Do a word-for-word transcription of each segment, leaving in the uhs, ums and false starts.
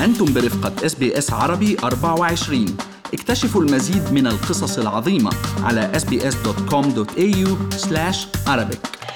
أنتم برفقة إس بي إس عربي أربعة وعشرين. اكتشفوا المزيد من القصص العظيمة على إس بي إس دوت كوم دوت إيه يو سلاش عربيك.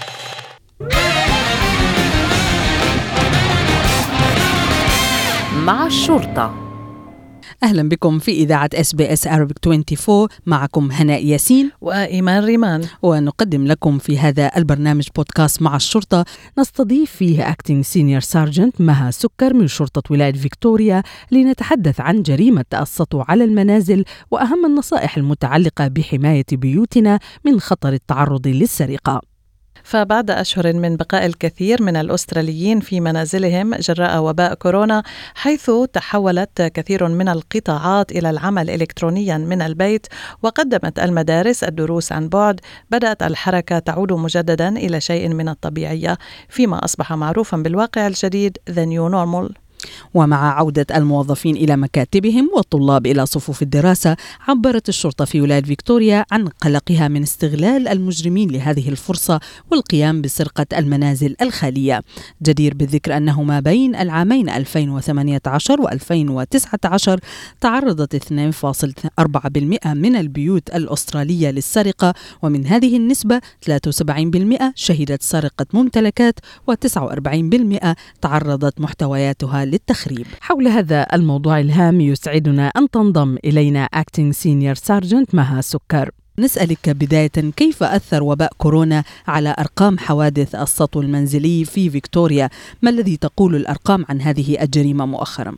مع الشرطة. أهلا بكم في إذاعة إس بي إس Arabic أربعة وعشرين. معكم هناء ياسين وإيمان ريمان، ونقدم لكم في هذا البرنامج بودكاست مع الشرطة نستضيف فيه Acting Senior Sergeant مها سكر من شرطة ولاية فيكتوريا لنتحدث عن جريمة السطو على المنازل وأهم النصائح المتعلقة بحماية بيوتنا من خطر التعرض للسرقة. فبعد أشهر من بقاء الكثير من الأستراليين في منازلهم جراء وباء كورونا، حيث تحولت كثير من القطاعات إلى العمل إلكترونيا من البيت وقدمت المدارس الدروس عن بعد، بدأت الحركة تعود مجددا إلى شيء من الطبيعية فيما أصبح معروفا بالواقع الجديد The New Normal. ومع عودة الموظفين إلى مكاتبهم والطلاب إلى صفوف الدراسة، عبرت الشرطة في ولاية فيكتوريا عن قلقها من استغلال المجرمين لهذه الفرصة والقيام بسرقة المنازل الخالية. جدير بالذكر أنه ما بين العامين ألفين وثمانية عشر وألفين وتسعة عشر تعرضت اثنين فاصلة أربعة بالمئة من البيوت الأسترالية للسرقة، ومن هذه النسبة ثلاثة وسبعين بالمئة شهدت سرقة ممتلكات وتسعة وأربعين بالمئة تعرضت محتوياتها للتخريب. حول هذا الموضوع الهام يسعدنا أن تنضم إلينا Acting Senior Sergeant مها سكر. نسألك بداية، كيف أثر وباء كورونا على أرقام حوادث السطو المنزلي في فيكتوريا؟ ما الذي تقول الأرقام عن هذه الجريمة مؤخرا؟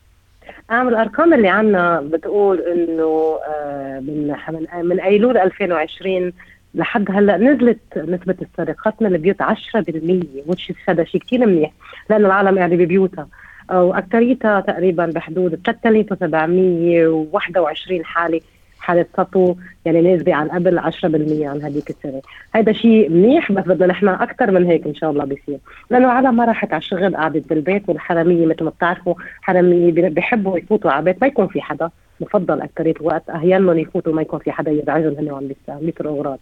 عام الأرقام اللي عنا بتقول إنه من من أيلول ألفين وعشرين لحد هلا نزلت نسبة السرقات من البيوت عشرة بالمية، وش هذا شيء كتير منيح لأنه العالم قاعدة ببيوتها، وأكثريتها تقريبا بحدود ثلاثة آلاف وسبعمية وواحد وعشرين حالة حالة سطو، يعني نسبة عن قبل عشرة بالمية عن هذيك السنة. هذا شيء منيح، بس بدنا نحن أكثر من هيك إن شاء الله بيصير، لأنه العالم ما راحت على الشغل، قعدت بالبيت، والحرامية مثل ما بتعرفوا حرامية بيحبوا يفوتوا على بيت ما يكون في حدا، بفضل أكثرية الوقت أهيانهم يفوتوا ما يكون في حدا يزعجهم هن وعم بيسرقوا أغراض.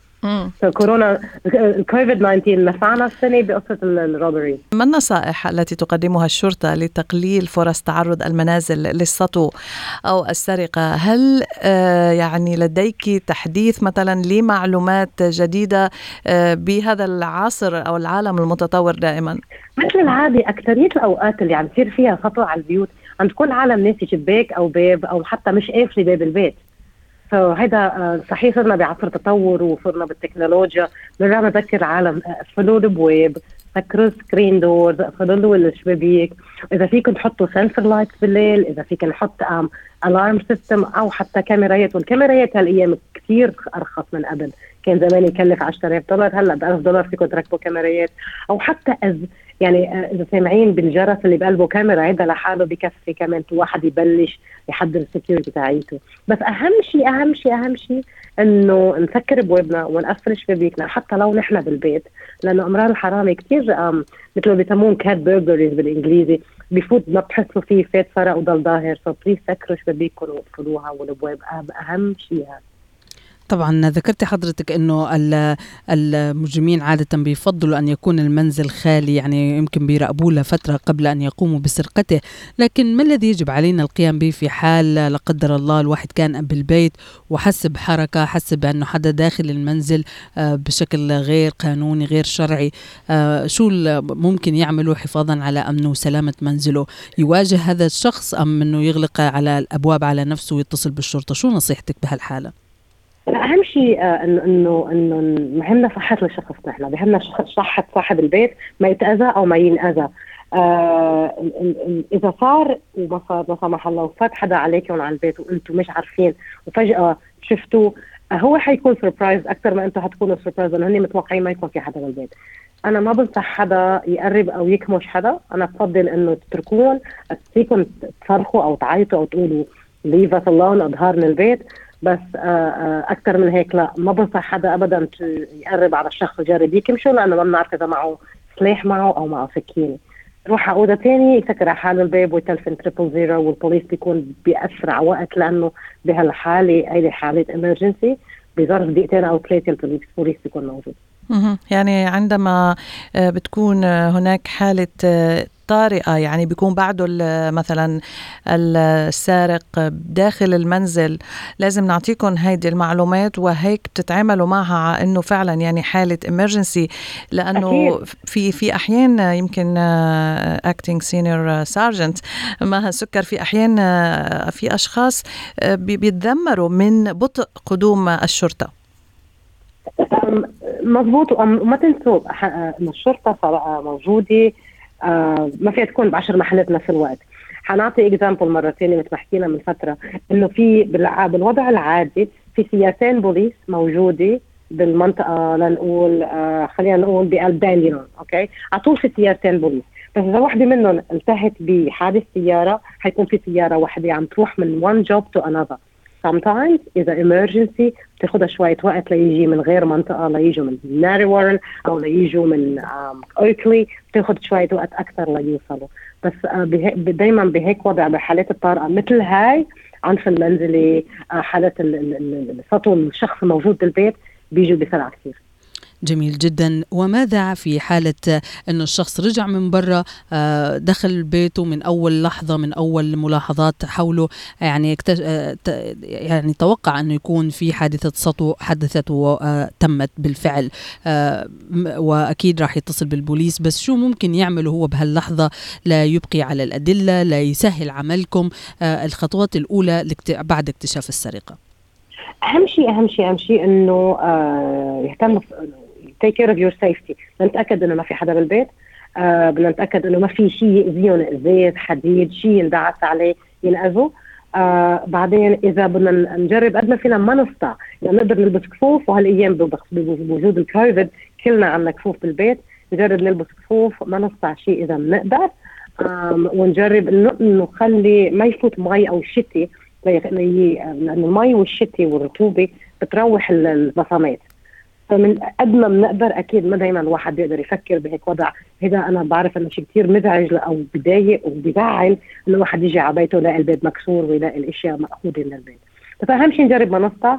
كورونا الكوفيد تسعة عشر نفعنا السنة بقصة الروبري. ما النصائح التي تقدمها الشرطة لتقليل فرص تعرض المنازل للسطو أو السرقة؟ هل آه يعني لديك تحديث مثلا لمعلومات جديدة آه بهذا العصر أو العالم المتطور دائما؟ مثل العادة أكثرية الأوقات اللي عم يصير فيها سطو على البيوت عم تكون عالم ناسي شباك أو باب أو حتى مش قافلة باب البيت. فهذا صحيح صرنا بعصر تطور وصرنا بالتكنولوجيا، نرجع نذكر عالم قفلوا الابواب، سكروا سكرين دورز، قفلوا الشبابيك، اذا فيكم تحطوا سنسور لايت بالليل، اذا فيكم نحط ام الارم سيستم او حتى كاميرات، والكاميرات هالايام كثير ارخص من قبل، كان زمان يكلف عشرة آلاف دولار، هلا ب ألف دولار فيكم تركبوا كاميرات، او حتى أز يعني اذا سامعين بالجرس اللي بقلبه كاميرا هذا لحاله بكفي كمان واحد يبلش يحضر السكيورتي تاعيته. بس اهم شيء اهم شيء اهم شيء انه نسكر بوابنا ونقفل شبابيكنا حتى لو نحن بالبيت، لانه امرار الحرامي كثير مثل ما بيسمون كات بيرجريز بالانجليزي، بفوت ما بتحسوا فيه فات سرق وضل ظاهر. فبليز سكروا شبابيكم وقفلوها والابواب، اهم شيء هذا. طبعا ذكرت حضرتك أنه المجرمين عادة بيفضلوا أن يكون المنزل خالي، يعني يمكن بيراقبوه لفترة قبل أن يقوموا بسرقته، لكن ما الذي يجب علينا القيام به في حال لا قدر الله الواحد كان بالبيت وحس بحركة، حس بأنه حدا داخل المنزل بشكل غير قانوني غير شرعي؟ شو ممكن يعملوا حفاظا على أمنه وسلامة منزله؟ يواجه هذا الشخص أم أنه يغلق على الأبواب على نفسه ويتصل بالشرطة؟ شو نصيحتك بهالحالة؟ أهم شيء إنه إنه إنه مهمنا صحة الشخص، نحن بهمنا صحة صاحب البيت ما يتأذى أو ما ينأذى. آه إذا صار وما صار لا سمح الله وفات حدا عليكم على البيت وأنتم مش عارفين وفجأة شفتوا، هو حيكون سربرايز أكثر ما أنتم حتكونوا سربرايز، لأنه هني متوقعين ما يكون في حدا بالبيت. أنا ما بنصح حدا يقرب أو يكمش حدا، أنا بفضل إنه تتركون، فيكم تصرخوا أو تعيطوا أو تقولوا leave us alone أظهار من البيت، بس أكثر من هيك لا، ما بنصح حدا أبدا يقرب على الشخص ويجرب يكمشه، لأنه ما بنعرف إذا معه سلاح معه أو معه سكينة. روح عودة تاني يسكر على حاله الباب ويتلفن تريبل زيرو، والبوليس بيكون بأسرع وقت، لأنه بهالحالة هذه حالة إمرجنسي بظرف دقيقتين أو ثلاثة البوليس البوليس بيكون موجود. يعني عندما بتكون هناك حالة طارئة، يعني بيكون بعده مثلا السارق داخل المنزل، لازم نعطيكم هيدي المعلومات وهيك بتتعاملوا معها انه فعلا يعني حالة emergency، لانه أكيد. في في احيان يمكن acting senior sergeant ما سكر، في احيان في اشخاص بيتذمروا من بطء قدوم الشرطة. مضبوط، وما تنسوا ان الشرطة موجودة، ما فيها تكون بعشر محلات نفس الوقت. حنعطي اكزامبل مرة ثانية مثل ما حكينا من فترة، انه في بالوضع العادي في سيارتين بوليس موجودة بالمنطقة، لنقول آه خلينا نقول بقلب دانيون، اوكي، على طول في سيارتين بوليس، بس إذا واحدة منهم التهت بحادث سيارة حيكون في سيارة واحدة عم تروح من one job to another. sometimes إذا emergency بتاخدها شوية وقت ليجي من غير منطقة، ليجوا من ناري وارن أو ليجوا من أوكلي، بتاخد شوية وقت أكثر ليوصلوا. بس آه دايما بهيك وضع بحالات الطارئة مثل هاي، عنف المنزلي، آه حالات سطو الشخص موجود بالبيت، بيجوا بسرعة كثير. جميل جدا. وماذا في حالة أنه الشخص رجع من برا، دخل بيته من أول لحظة، من أول ملاحظات حوله يعني اكتش... يعني توقع أنه يكون في حادثة سطو حدثت وتمت بالفعل، وأكيد راح يتصل بالبوليس، بس شو ممكن يعمله هو بهاللحظة لا يبقي على الأدلة، لا يسهل عملكم، الخطوات الأولى بعد اكتشاف السرقة؟ أهم شيء أهم شيء أهم شيء إنه آه يهتم take care of your safety. نتأكد إنه ما في حدا بالبيت، آه بدنا نتأكد إنه ما في شيء يأذيهم، زيت، حديد، شيء يندعس عليه ينأذوا. آه بعدين إذا بدنا نجرب قد ما فينا ما نسطع، يعني نقدر نلبس كفوف، وهالأيام بوجود الكوفيد كلنا عنا كفوف بالبيت، نجرب نلبس كفوف ما نسطع شيء إذا بنقدر، آه ونجرب إنه نخلي ما يفوت مي أو شتي، لأن المي والشتي والرطوبة بتروح البصمات. فمن قد ما بنقدر، أكيد ما دايما الواحد بيقدر يفكر بهيك وضع. هذا أنا بعرف إنه شيء كتير مزعج أو بضايق وبزعل إنه الواحد يجي على بيته يلاقي البيت مكسور ويلاقي الأشياء مأخوذة من البيت. فأهم شيء نجرب ما نسطع،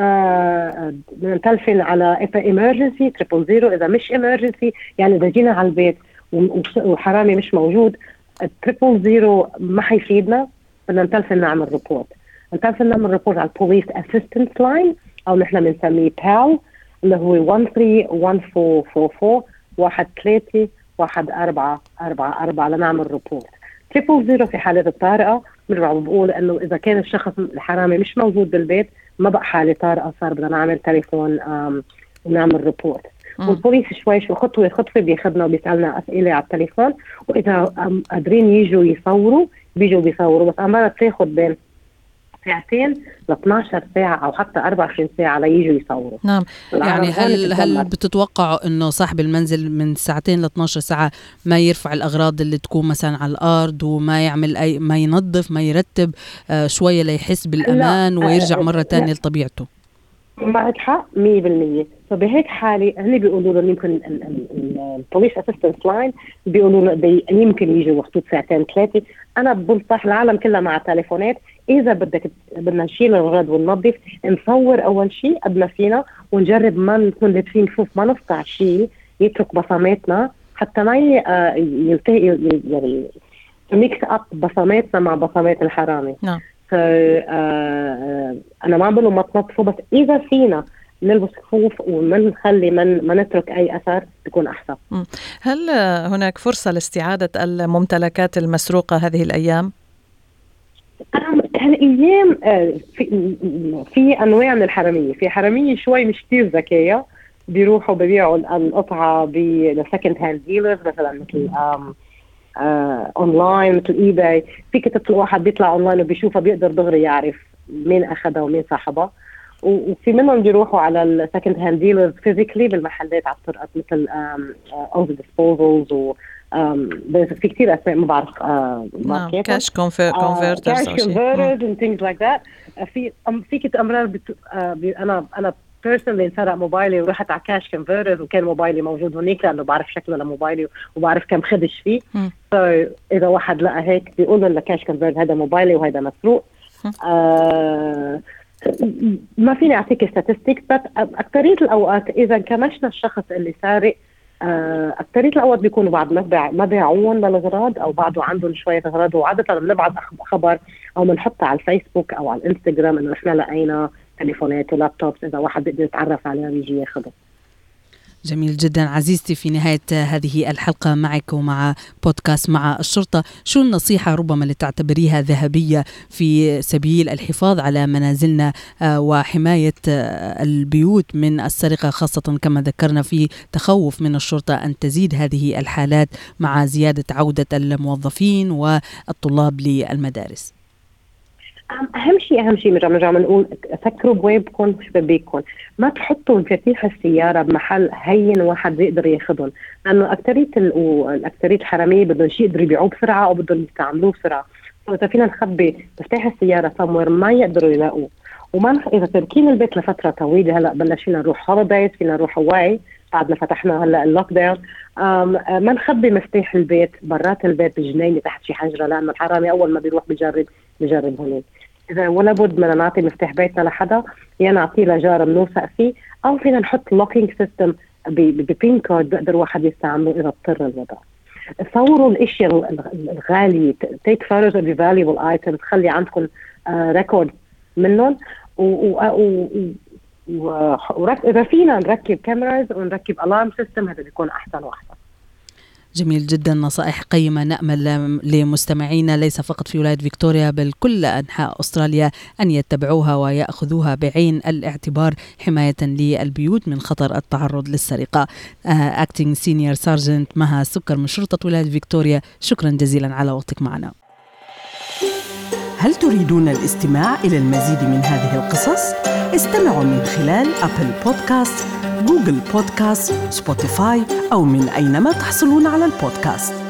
آه نتلفن على emergency triple zero. إذا مش emergency، يعني إذا جينا على البيت وحرامي مش موجود، triple zero ما حيفيدنا، بدنا نتلفن نعمل ريبورت. نتلفن نعمل ريبورت على البوليس اسيستنت لاين، او نحن بنسميه بال، اللي هو واحد ثلاثة واحد أربعة أربعة أربعة واحد ثلاثة واحد أربعة أربعة أربعة لنعمل ريبورت. تريبل زيرو في حالة الطارئة بنرجع بقول انه اذا كان الشخص الحرامي مش موجود بالبيت، ما بقى حالة طارئة، صار بدنا نعمل تليفون ونعمل ريبورت. والبوليس شوي شوي خطوة خطوة بياخدنا وبيسألنا أسئلة على التليفون، وإذا قادرين يجوا يصوروا بيجوا بيصوروا. بس أمارة تاخد بين ساعتين ل اثناشر ساعة أو حتى أربعة وعشرين ساعة ليجوا يصوروا. نعم، يعني هل هل بتتوقعوا إنه صاحب المنزل من ساعتين ل اثناشر ساعة ما يرفع الأغراض اللي تكون مثلا على الأرض، وما يعمل أي ما ينظف ما يرتب آه شوية ليحس بالأمان ويرجع مرة تانية لطبيعته؟ معك حق مية بالمية. فبهيك حالة هني بيقولوا له يمكن البوليس اسيستنس لاين بيقولوا له يمكن يجوا وقت ساعتين ثلاثة. أنا بنصح العالم كلها مع التليفونات، إذا بدك بدنا نشيل الأغراض وننظف، نصور أول شيء قد ما فينا، ونجرب ما نكون لابسين كفوف، ما نفقع شيء يترك بصماتنا، حتى ما يلتقي يعني ميكس أب بصماتنا مع بصمات الحرامي. نعم. ف آه أنا ما بقوله ما تنظفوا، بس إذا فينا نلبس كفوف وما نخلي من ما نترك أي أثر بيكون أحسن. هل هناك فرصة لاستعادة الممتلكات المسروقة هذه الأيام؟ هالأيام في, في أنواع من الحرامية. في حرامية شوي مش كتير ذكية، بيروحوا ببيعوا القطعة بسكند هاند ديلرز، مثلا مثل آم آه أونلاين مثل إي باي. في كتب واحد بيطلع أونلاين وبيشوفها بيقدر دغري يعرف مين أخذها ومين صاحبها. وفي منهم بيروحوا على السكند هاند ديلرز فيزيكلي بالمحلات على الطرقات مثل أوز ديسبوزلز، و في كتير أسماء ما بعرف ماركات، كاش كونفرترز كاش كونفرترز and things like that. في في كت أمرار بت... أنا أنا personally انسرق موبايلي ورحت على كاش كونفرترز وكان موبايلي موجود هناك، لأنه بعرف شكله لموبايلي وبعرف كم خدش فيه. فإذا واحد لقى هيك بيقول له كاش كونفرتر هذا موبايلي وهذا مسروق. آه ما فيني أعطيك statistics، بس أكترية الأوقات إذا كمشنا الشخص اللي سارق آه، أكثرية الأوقات بيكونوا بعد ما بيعون للأغراض أو بعده عندهم شوية أغراض، وعادة بنبعث خبر أو بنحطها على الفيسبوك أو على الإنستغرام إنه إحنا لقينا تليفونات ولابتوبس، إذا واحد بيقدر يتعرف عليها بيجي ياخده. جميل جدا. عزيزتي، في نهاية هذه الحلقة معك ومع بودكاست مع الشرطة، شو النصيحة ربما اللي تعتبريها ذهبية في سبيل الحفاظ على منازلنا وحماية البيوت من السرقة، خاصة كما ذكرنا في تخوف من الشرطة أن تزيد هذه الحالات مع زيادة عودة الموظفين والطلاب للمدارس؟ أهم شيء أهم شيء نرجع نقول سكروا بوابكم شبابيكم، ما تحطوا مفاتيح السيارة بمحل هين واحد يقدر ياخذهم، لأنه أكترية الأكترية الحرامية بدهم شيء يقدروا يبيعوه بسرعة أو بدهم يستعملوه بسرعة. فإذا فينا نخبي مفتاح السيارة somewhere ما يقدروا يلاقوه، وما نخ... إذا تركين البيت لفترة طويلة، هلأ بلشنا نروح هوليدايز، فينا نروح هواي بعد ما فتحنا هلأ اللوك داون، ما نخبي مفتاح البيت برات البيت بجنينة تحت شي حجرة، لأنه الحرامي أول ما بيروح بيجرب بيجرب هناك. إذا ولا بد بدنا نعطي مفتاح بيتنا لحدا، يا نعطيه لجار بنوثق فيه، أو فينا نحط لوكينج سيستم ببين كود بقدر واحد يستعمله إذا اضطر الوضع. صوروا الأشياء الغالية، take photos of the valuable items، خلي عندكم ريكورد منهم، وإذا فينا نركب كاميراز ونركب ألارم سيستم هذا بيكون أحسن وأحسن. جميل جدا، نصائح قيمة نأمل لمستمعينا ليس فقط في ولاية فيكتوريا بل كل أنحاء أستراليا أن يتبعوها ويأخذوها بعين الاعتبار حماية للبيوت من خطر التعرض للسرقة. Acting Senior Sergeant مها سكر من شرطة ولاية فيكتوريا، شكرا جزيلا على وقتك معنا. هل تريدون الاستماع إلى المزيد من هذه القصص؟ استمعوا من خلال أبل بودكاست، جوجل بودكاست، سبوتيفاي أو من أينما تحصلون على البودكاست.